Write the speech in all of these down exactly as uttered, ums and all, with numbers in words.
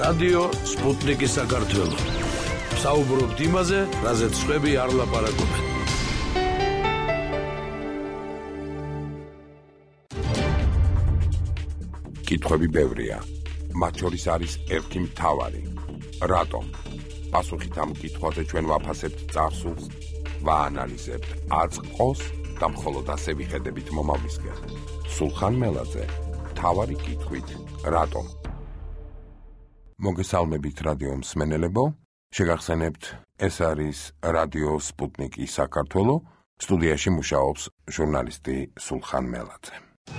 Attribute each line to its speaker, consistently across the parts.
Speaker 1: რადიო სპუტნიკი საქართველო. საუბრობთ იმაზე, რაზეც სხვები არ ლაპარაკობენ.
Speaker 2: კითხვები ბევრია. მათ შორის არის ერთი მთავარი. რატომ? პასუხით ამ კითხვაზე ჩვენ ვაფასებთ წარსულს, ვაანალიზებთ აწყოს და მხოლოდ ასე ვიხედებით მომავლისკენ. სულხან მელაძე, მთავარი კითხვით, რატომ? მოგესალმებით რადიო მსმენელებო, შეგახსენებთ, ეს არის რადიო სპუტნიკი საქართველო, სტუდიაში მუშაობს ჟურნალისტი სულხან მელაძე.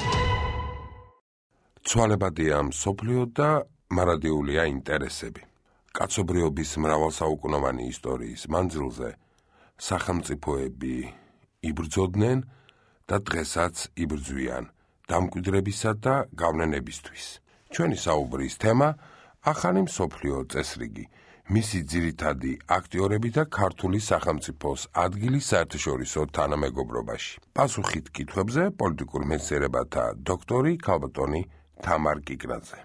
Speaker 2: ცვალებადია მსოფლიო და მარადიულია ინტერესები. კაცობრიობის მრავალსაუკუნოვანი ისტორიის მანძილზე სახელმწიფოები იბრძოდნენ და დღესაც იბრძვიან დამკვიდრებისა და გავლენებისთვის. ჩვენი საუბრის თემა ახალი მსოფლიო წესრიგი, მისი ძირითადი აქტიორები და ქართული სახელმწიფოს ადგილი საერთაშორისო თანამეგობრობაში. პასუხით კითხვებზე პოლიტიკურ მეცნიერებათა დოქტორი ქალბატონი თამარ კიკრაძე.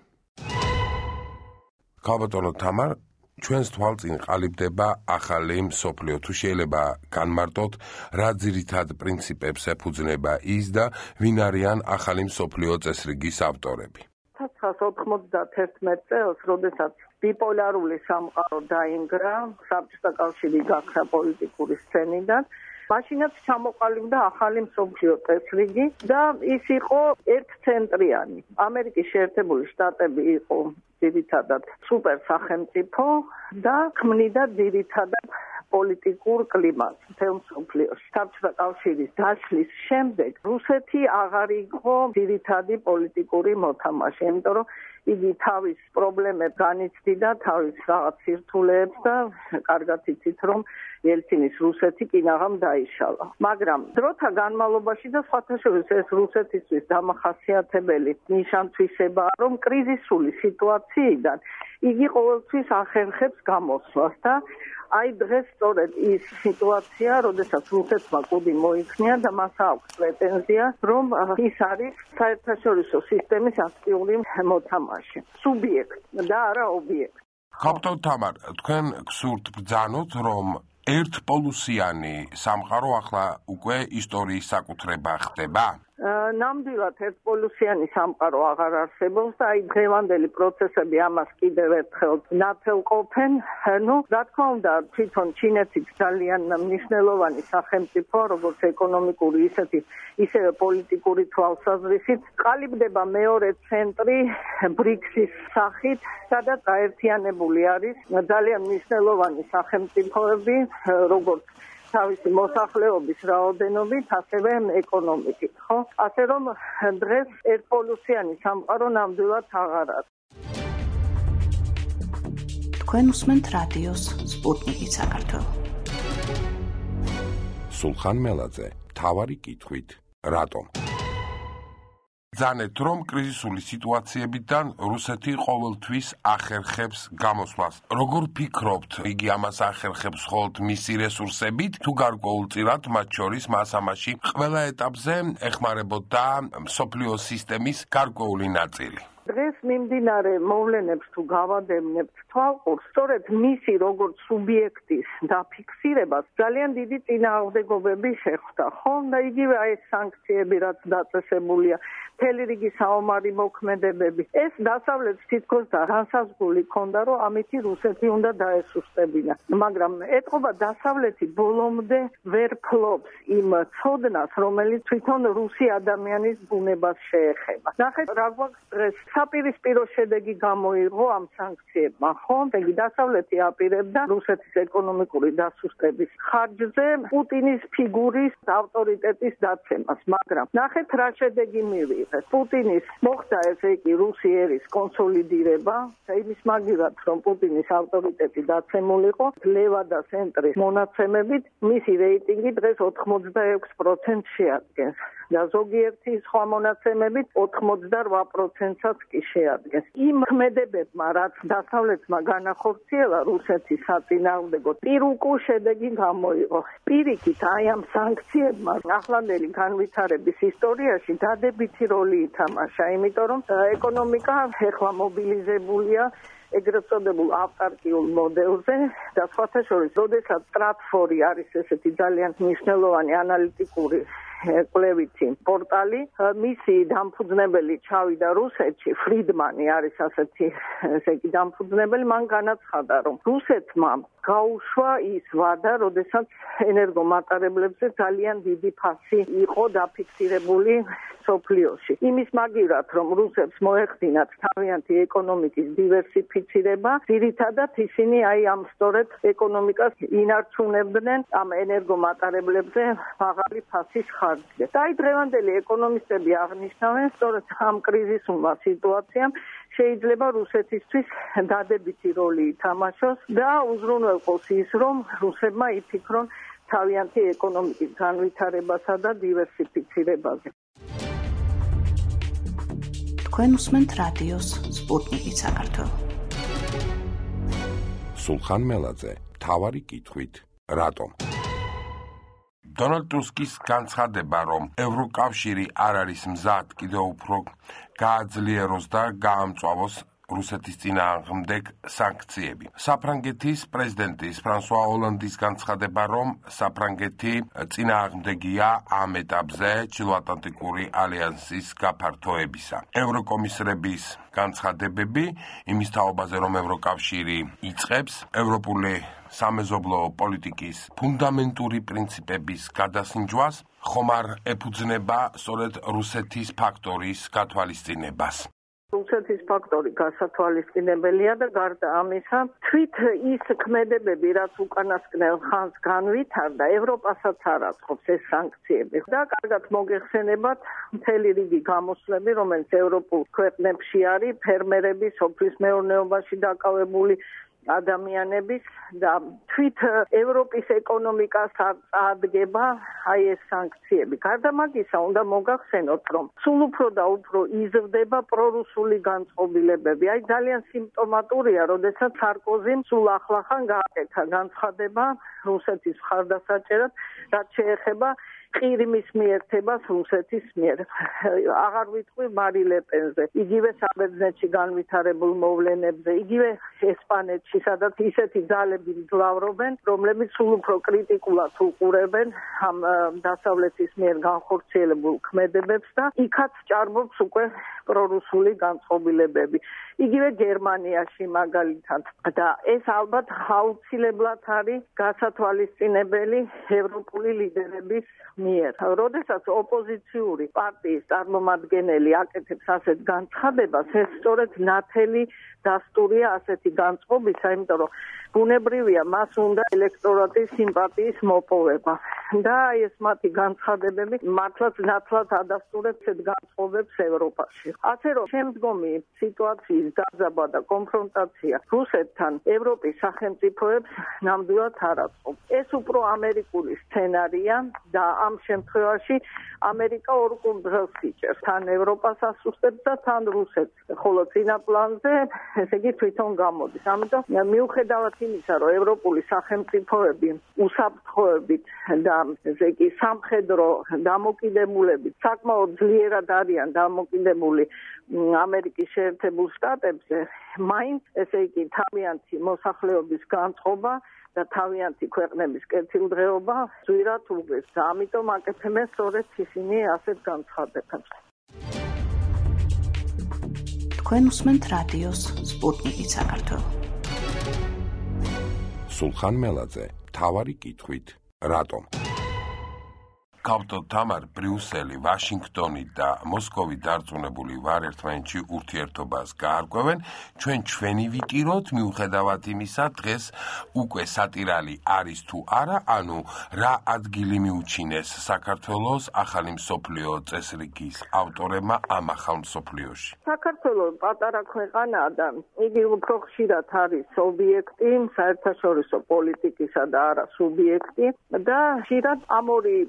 Speaker 2: ქალბატონო თამარ, ჩვენს თვალწინ ყალიბდება ახალი მსოფლიო, თუ შეიძლება განმარტოთ, რა ძირითად პრინციპებს ეფუძნება ის და ვინ არიან ახალი მსოფლიო წესრიგის ავტორები?
Speaker 3: ოთხ ათას ოცდაათი წელს, როდესაც ბიპოლარული სამყარო დაინგრა, საბჭოთა კავშირი გაქრა პოლიტიკური სცენიდან, მაშინაც ჩამოყალიბდა ახალი მსოფლიო წესრიგი და ის იყო ერთცენტრიანი. ამერიკის შეერთებული შტატები იყო ძირითადად სუპერ სახელმწიფო და ქმნიდა ძირითადად პოლიტიკურ კლიმატს მთელ მსოფლიოში. საბჭოთა კავშირის დაშლის შემდეგ რუსეთი აღარ იყო ძირითადი პოლიტიკური მოთამაშე, იმიტომ რომ იგი თავის პრობლემებს განიცდიდა, თავის რაღაც სირთულეებს და კარგად იცით, რომ ელცინის რუსეთი კინაღამ დაიშალა. მაგრამ დროთა განმავლობაში და სხვათა შორის ეს რუსეთისთვის დამახასიათებელი ნიშან-თვისებაა, რომ კრიზისული სიტუაციიდან იგი ყოველთვის ახერხებს გამოსვლას და აი დღეს სწორედ ის სიტუაცია, როდესაც რუსეთმა კუდი მოიქნია და მას აქვს პრეტენზია, რომ ის არის საერთაშორისო სისტემის აქტიური მოთამაშე, სუბიექტი და არა ობიექტი.
Speaker 2: ქალბატონ თამარ, თქვენ გსურთ ბრძანოთ, რომ ერთპოლუსიანი სამყარო ახლა უკვე ისტორიის საკუთრება ხდება?
Speaker 3: ნამდვილად ერთპოლუსიანი სამყარო აღარ არსებობს და აი დღევანდელი პროცესები ამას კიდევ ერთხელ ნათელყოფენ. ნუ რა თქმა უნდა, თვითონ ჩინეთიც ძალიან მნიშვნელოვანი სახელმწიფო, როგორც ეკონომიკური, ისეთი ისევე პოლიტიკური თვალსაზრისით, ყალიბდება მეორე ცენტრი ბრიქსის სახით, სადაც გაერთიანებული არის ძალიან მნიშვნელოვანი სახელმწიფოები, როგორც თავისი მოსახლეობის რაოდენობით, ასევე ეკონომიკით, ხო? ასე რომ დღეს ერთპოლუსიანი სამყარო ნამდვილად აღარ არის.
Speaker 4: თქვენ უსმენთ რადიოს სპუტნიკი საქართველო.
Speaker 2: სულხან მელაძე, მთავარი კითხვით, რატომ? ბრძანეთ, რომ კრიზისული სიტუაციებიდან რუსეთი ყოველთვის ახერხებს გამოსვლას. როგორ ფიქრობთ, იგი ამას ახერხებს მხოლოდ მისი რესურსებით, თუ გარკვეულწილად მათ შორის მას ამაში ყველა ეტაპზე ეხმარებოდა მსოფლიო სისტემის გარკვეული ნაწილი?
Speaker 3: დღეს მიმდინარე მოვლენებს თუ გავადევნებთ თვალყურს, სწორედ მისი როგორც სუბიექტის დაფიქსირებას ძალიან დიდი წინააღმდეგობები შეხვდა, ხო? და იგივე აი ეს სანქციები, რაც დაწესებულია, მთელი რიგი საომარი მოქმედებები. ეს დასავლეთს თითქოს განსაზღვრული ჰქონდა, რომ ამითი რუსეთი უნდა დაესუსტებინა. მაგრამ ეტყობა დასავლეთი ბოლომდე ვერ ფლობს იმ ცოდნას, რომელიც თვითონ რუსი ადამიანის ბუნებას შეეხება. ნახეთ, რა გვაქვს დღეს საპირისპირო შედეგი გამოიღო ამ სანქციებმა, ხო? იგი დასავლეთი აპირებდა რუსეთის ეკონომიკური დასუსტების ხარჯზე პუტინის ფიგურის ავტორიტეტის დაცემას, მაგრამ ნახეთ რა შედეგი მივიღეთ. პუტინის მოხდა ესე იგი რუსიერის კონსოლიდირება და იმის მაგივრად, რომ პუტინის ავტორიტეტი დაცემულიყო, ლევადა ცენტრის მონაცემებით მისი რეიტინგი დღეს ოთხმოცდაექვს პროცენტს შეადგენს. და ზოგიერთი სხვა მონაცემებით ოთხმოცდაოთხ პროცენტსაც კი შეადგენს. იმ ქმედებებმა, რაც დასავლეთმა განახორციელა რუსეთის საწინააღმდეგო, პირუკულ შედეგი გამოიღო. პირიქით, აი ამ სანქციებმა ახლანდელი განვითარების ისტორიაში დადებითი როლი ითამაშა, იმიტომ რომ ეკონომიკა ეხლა მობილიზებულია ეგრეთ წოდებულ ავტარკიულ მოდელზე და სხვათა შორის, როდესაც Stratfor არის ესეთი ძალიან მნიშვნელოვანი ანალიტიკური კვლევითი პორტალი, მისი დამფუძნებელი ჩავიდა რუსეთში, ფრიდმანი არის ასეთი ესე იგი დამფუძნებელი, მან განაცხადა, რომ რუსეთმა გაუშვა ის ვადა, როდესაც ენერგომატარებლებზე ძალიან დიდი ფასი იყო დაფიქსირებული სოფლიოში. იმის მაგივრად, რომ რუსებს მოეხდინათ თავიანთი ეკონომიკის დივერსიფიცირება, ძირითადად ისინი აი ამ სწორედ ეკონომიკას ინარჩუნებდნენ ამ ენერგომატარებლებზე მაღალი ფასის ხარჯზე. და აი დღევანდელი ეკონომისტები აღნიშნავენ, სწორედ ამ კრიზისულმა სიტუაციამ შეიძლება რუსეთისთვის დადებითი როლი ითამაშოს და უზრუნველყოს ის, რომ რუსებმა იფიქრონ თავიანთი ეკონომიკის განვითარებასა და დივერსიფიცირებაზე.
Speaker 4: თქვენ უსმენთ რადიოს სპუტნიკი საქართველო.
Speaker 2: სულხან მელაძე, მთავარი კითხვით, რატომ? დონალდ ტუსკის განცხადება, რომ ევროკავშირი არ არის მზად კიდევ უფრო გააძლიეროს და გაამწვავოს რუსეთის წინააღმდეგ სანქციები. საფრანგეთის პრეზიდენტის ფრანსუა ოლანდის განცხადება, რომ საფრანგეთი წინააღმდეგია ამ ეტაპზე ჩრდილოატლანტიკური ალიანსის გაფართოებისა. ევროკომისრების განცხადებები იმის თაობაზე, რომ ევროკავშირი იწყებს ევროპული სამეზობლო პოლიტიკის ფუნდამენტური პრინციპების გადასინჯვას, ხომ არ ეფუძნება სწორედ რუსეთის ფაქტორის გათვალისწინებას.
Speaker 3: რუსეთის ფაქტორი გასათვალისწინებელია და გარდა ამისა, თვით ის ქმედებები, რაც უკანასკნელ ხანს განვითარდა, ევროპასაც არ აწყობს ეს სანქციები. და კარგად მოგეხსენებათ მთელი რიგი გამოსვლები, რომელიც ევროპულ ქვეყნებში არის, ფერმერები, სოფლის მეურნეობაში დაკავებული ადამიანების და თვით ევროპის ეკონომიკას ადგენება აი ეს სანქციები. გარდა მაგისა, უნდა მოგახსენოთ, რომ სულ უფრო და უფრო იზრდება პრორუსული განწყობილებები. აი ძალიან სიმპტომატურია, როდესაც სარკოზიმ სულ ახლახან გააკეთა განცხადება რუსეთის მხარდასაჭერად, რაც შეეხება ყირიმის მიერთებას რუსეთის მიერ. აღარ ვიტყვი მარი ლეპენზე, იგივე საბერძნეთში განვითარებულ მოვლენებზე, იგივე ესპანეთში, სადაც ისეთი ძალები მძლავრობენ, რომლებიც სულ უფრო კრიტიკულად უყურებენ ამ დასავლეთის მიერ განხორციელებულ ქმედებებს და იქაც ჭარბობს უკვე პრორუსული განწყობილებები. იგივე გერმანიაში მაგალითად და ეს ალბათ აუცილებლად არის გასათვალისწინებელი ევროპული ლიდერების მიერ. როდესაც ოპოზიციური პარტიის წარმომადგენელი აკეთებს ასეთ განცხადებას, ეს სწორედ ნათელი დასტურია ასეთი განწყობისა, იმიტომ რომ ბუნებრივია მას უნდა ელექტორატის სიმპათიის მოპოვება. და ეს მათი განცხადებები მართლაც ნათლად ადასტურებს ეს განწყობებს ევროპაში. ასე რომ შემდგომი სიტუაციის დაძაბვა და კონფრონტაცია რუსეთთან ევროპის სახელმწიფოებს ნამდვილად არ აწყობს. ეს უფრო ამერიკული სცენარია და ამ შემთხვევაში ამერიკა ორ კუნძულს იჭერს, თან ევროპას ასუსტებს და თან რუსეთს, ხოლო წინა პლანზე ესე იგი თვითონ გამოდის. ამიტომ მიუხედავად იმისა, რომ ევროპული სახელმწიფოები უსაფრთხოებით და ესე იგი სამხედრო დამოკიდებულებით საკმაოდ ძლიერად არიან დამოკიდებული ამერიკის შეერთებულ შტატებზე, მაინც ესე იგი თავიანთი მოსახლეობის განწყობა და თავიანთი ქვეყნების კეთილდღეობა ძვირად უღებს და ამიტომ აკეთებენ სწორედ ისინი ასეთ განცხადებებს.
Speaker 4: თქვენ უსმენთ რადიოს სპუტნიკი საქართველო.
Speaker 2: სულხან მელაძე, მთავარი კითხვით, რატომ? გავთო თამარ ბრიუსელი, ვაშინგტონი და მოსკოვი დარწმუნებული ვარ ერთმანეთში ურთიერთობას გაარკვევენ. ჩვენ ჩვენი ვიტიროთ, მიუხედავად იმისა, დღეს უკვე სატირალი არის თუ არა, ანუ რა ადგილი მიუჩინეს საქართველოს ახალი მსოფლიო წესრიგის ავტორებმა ამ ახალ მსოფლიოში.
Speaker 3: საქართველო პატარა ქვეყანაა და იგი უფრო ხშირად არის ობიექტი საერთაშორისო პოლიტიკისა და არა სუბიექტი და ხშირად ამ ორი ძალის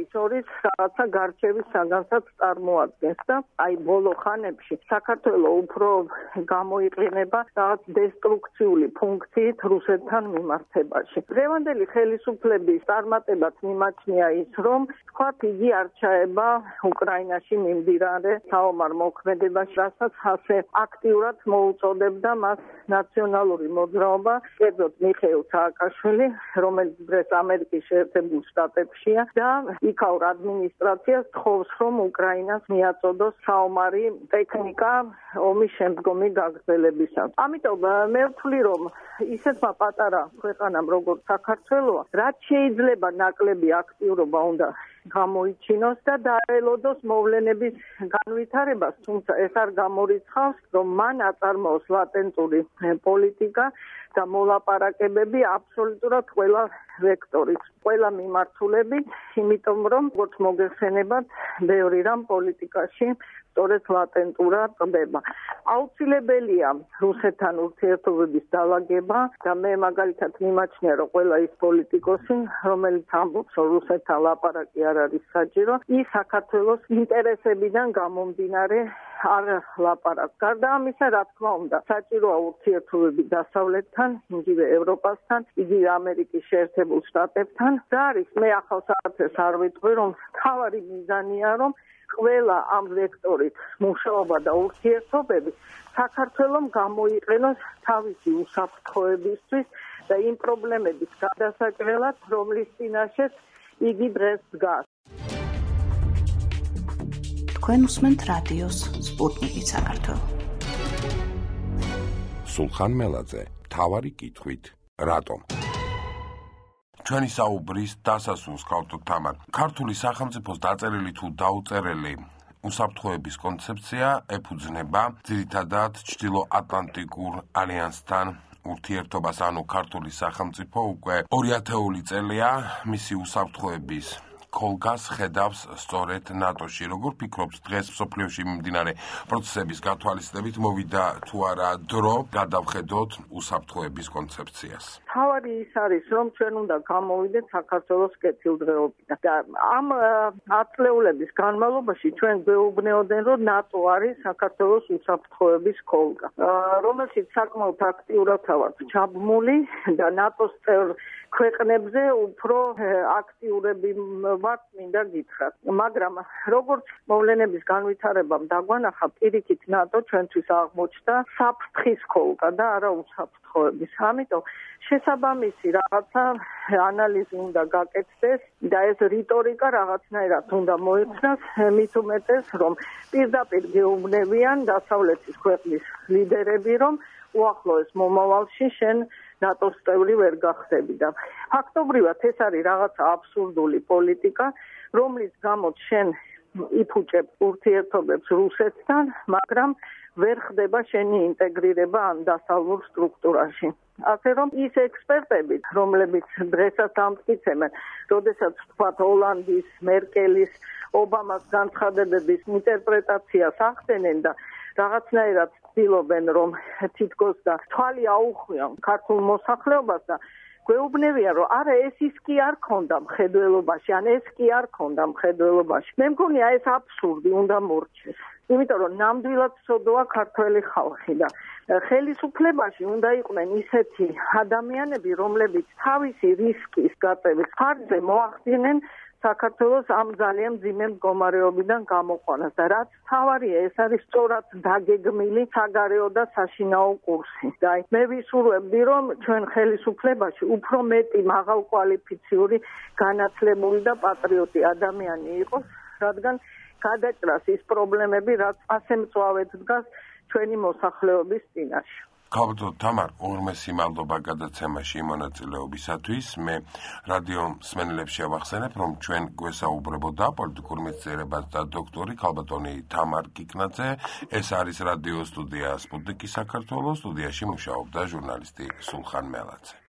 Speaker 3: შორის რაღაცა გარჩევის საგანსაც წარმოადგენს და აი ბოლო ხანებში საქართველო უფრო გამოიყენება რაღაც დესტრუქციული ფუნქციით რუსეთთან მიმართებაში. დღევანდელი ხელისუფლების წარმატებაც მიმაჩნია ის, რომ თქვათ იგი არ ჩაება უკრაინაში მიმდინარე საომარ მოქმედებაში, რასაც ასე აქტიურად მოუწოდებდა მას ნაციონალური მოძრაობა, კერძოდ მიხეილ სააკაშვილი, რომელიც დღეს ამერიკის შეერთებულ შტატებშია და იქაურ ადმინისტრაციას თხოვს, რომ უკრაინას მიაწოდოს საომარი ტექნიკა ომის შემდგომი გაგრძელებისას. ამიტომ მე ვთვლი, რომ ისეთმა პატარა ქვეყანამ როგორც საქართველოა, რაც შეიძლება ნაკლები აქტიურობა უნდა გამოიჩინოს და დაელოდოს მოვლენების განვითარებას, თუმცა ეს არ გამორიცხავს, რომ მან აწარმოოს ლატენტური პოლიტიკა და მოლაპარაკებები აბსოლუტურად ყველა ვექტორით, ყველა მიმართულებით, იმიტომ რომ როგორც მოგეხსენებათ, ბევრი რამ პოლიტიკაში სწორედ ლატენტურად ხდება. აუცილებელია რუსეთთან ურთიერთობების დალაგება და მე მაგალითად მიმაჩნია, რომ ყველა ის პოლიტიკოსი, რომელიც ამბობს, რომ რუსეთთან ლაპარაკი არ არის საჭირო, ის საქართველოს ინტერესებიდან გამომდინარე არ ლაპარაკს. გარდა ამისა, რა თქმა უნდა, საჭიროა ურთიერთობები დასავლეთთან, იგივე ევროპასთან, იგივე ამერიკის შეერთებულ შტატებთან და არის მე ახალ საათეს არ ვიტყვი, რომ მთავარი მიზანია, რომ ყველა ამ ვექტორით მუშაობა და ურთიერთობები საქართველომ გამოიყენოს თავისი უსაფრთხოებისთვის და იმ პრობლემების გადასაჭრელად, რომლის წინაშეც იგი დღეს დგას.
Speaker 4: თქვენ უსმენთ რადიოს სპუტნიკი საქართველო.
Speaker 2: სულხან მელაძე, მთავარი კითხვით, რატომ? ჩვენი საუბრის დასასრულს გავთოთ თამარ. ქართული სახელმწიფოს დაწერილი თუ დაუწერელი უსაფრთხოების კონცეფცია ეფუძნება ძირითადად ჩრდილოატლანტიკურ ალიანსთან ურთიერთობას, ანუ ქართული სახელმწიფო უკვე ორი ათეული წელია მისი უსაფრთხოების კოლგას ხედავს სწორედ ნატოში. როგორ ფიქრობთ, დღეს მსოფლიოში მიმდინარე პროცესების გათვალისწინებით მოვიდა თუ არა დრო გადავხედოთ უსაფრთხოების კონცეფციას?
Speaker 3: თავარი ის არის, რომ ჩვენ უნდა გამოვიდეთ საქართველოს კეთილდღეობიდან და ამ ათწლეულების განმავლობაში ჩვენ გვეუბნეოდნენ, რომ ნატო არის საქართველოს უსაფრთხოების კოლგა, რომელშიც საკმაოდ აქტიურადაა ვართ ჩაბმული და ნატოს წევრ ქვეყნებზე უფრო აქტიურები ვართ, მინდა გითხრათ. მაგრამ როგორც მოვლენების განვითარებამ დაგვანახა, პირიქით ნატო ჩვენთვის აღმოჩნდა საფრთხის კოლგა და არა უსაფრთხოების. ამიტომ შესაბამისი რაღაცა ანალიზი უნდა გაკეთდეს და ეს რიტორიკა რაღაცნაირად უნდა მოიხსნას, მით უმეტეს, რომ პირდაპირ გეუბნებიან დასავლეთის ქვეყნის ლიდერები, რომ უახლოეს მომავალში შენ ნატოს წევრი ვერ გახდები და ფაქტობრივად ეს არის რაღაცა აბსურდული პოლიტიკა, რომლის გამოც შენ იფუჭებ ურთიერთობებს რუსეთთან, მაგრამ ვერ ხდება შენი ინტეგრირება ამ დასავლურ სტრუქტურაში. ასე რომ ის ექსპერტები, რომლებიც დღესაც ამტკიცებენ, როდესაც თქვათ ოლანდის, მერკელის, ობამას განცხადებების ინტერპრეტაციას ახდენენ და რაღაცნაირად ცდილობენ, რომ თითქოს და თვალი აუხვიონ ქართულ მოსახლეობას და გვეუბნებიან, რომ არა ეს ის კი არ ქონდა მხედველობაში, ან ეს კი არ ქონდა მხედველობაში. მე მგონია ეს აბსურდი უნდა მორჩეს. იმიტომ რომ ნამდვილად სოდოა ქართველი ხალხი და ხელისუფლებაში უნდა იყვნენ ისეთი ადამიანები, რომლებიც თავისი რისკის გაწევის ფარგლზე მოახდინენ საქართველოს ამ ძალიან მძიმე მდგომარეობიდან გამოყვანას და რაც თავარია, ეს არის სწორად დაგეგმილი საგარეო და საშინაო კურსი. და მე ვისურვებდი, რომ ჩვენ ხელისუფლებაში უფრო მეტი მაღალკვალიფიციური, განათლებული და პატრიოტი ადამიანი იყოს, რადგან გადაჭრას ის პრობლემები, რაც ასე მწვავედ დგას ჩვენი მოსახლეობის წინაშე.
Speaker 2: ქალბატონ თამარ, ორმესი მადლობა გადაცემაში მონაწილეობისათვის. მე რადიო მსმენელებს შევახსენებ, რომ ჩვენ გვესაუბრებოდა პოლიტიკურ მეცნიერებად და დოქტორი ქალბატონი თამარ კიკნაძე. ეს არის რადიო სტუდია სპუტნიკი საქართველოს, სტუდიაში მუშაობდა ჟურნალისტი სულხან მელაძე.